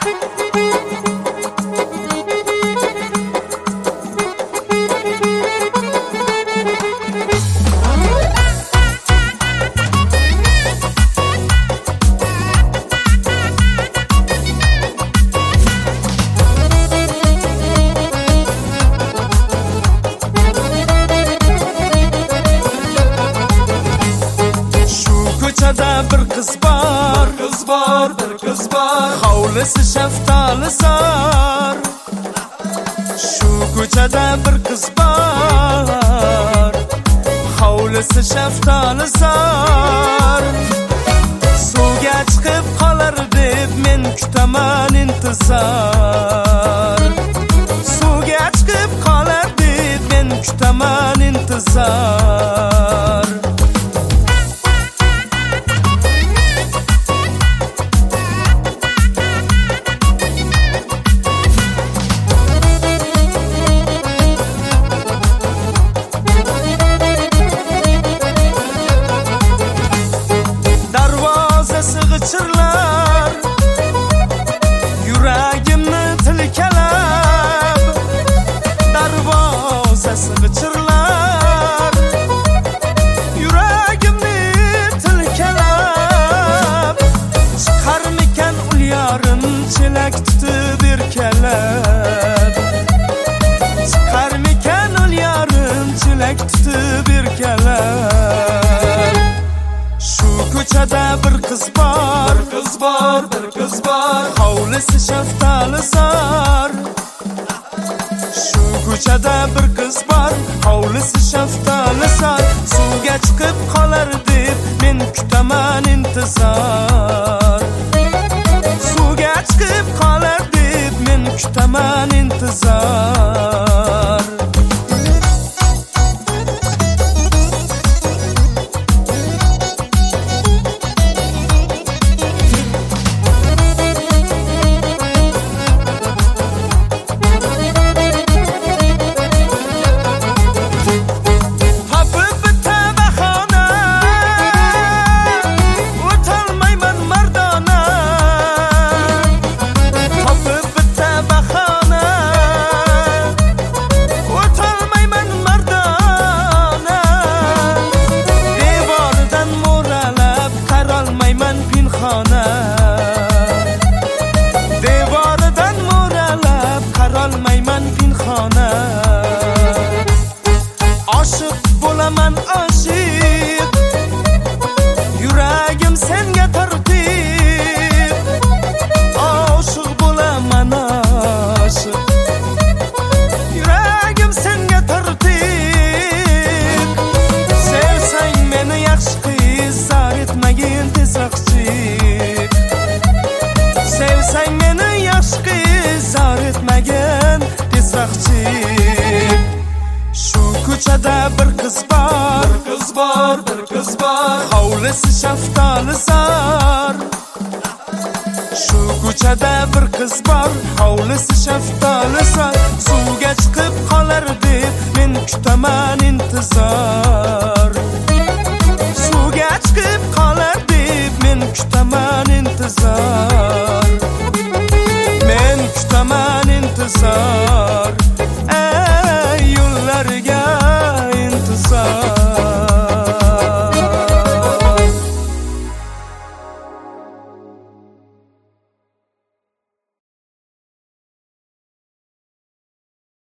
Bir kız var, bir kız var. Hovlisi şeftali sar. Şu ko'chada bir kız var. Hovlisi şeftali sar. Suvga chiqib qolar deb men kutaman intizor. Suvga chiqib qolar deb men kutaman intizor. G'ijirlar yuragimni tilkalab, darvozasi g'ijirlar yuragimni tilkalab, chiqarmikan ul yorim chelak tutib erkalab, chiqarmikan ul yorim chelak tutib erkalab. Ko'chada bir kız var, bir kız var. Hovlisi şeftali sar. Şu ko'chada bir kız var, hovlisi şeftali sar. Suvga chiqib qolar deb men kutaman intizor. Suvga chiqib qolar deb men kutaman intizor. Devoridan mo'ralab qarolmayman pinxona. Oshiq bo'laman oshiq, yuragim senga tortib. Oshiq bo'laman oshiq, yuragim senga tortib. Sevsang meni yaxshi qiz, zar etmagin tezroqchiq. Sevsang meni yaxshi qiz, zar etmagin tezroqchiq. Shu ko'chada bir kız var, bir kız var. Hovlisi şeftali sar. Shu ko'chada bir kız var, hovlisi şeftali sar. Suvga chiqib qolar deb men kutaman intizor. Suvga chiqib qolar deb men kutaman intizor.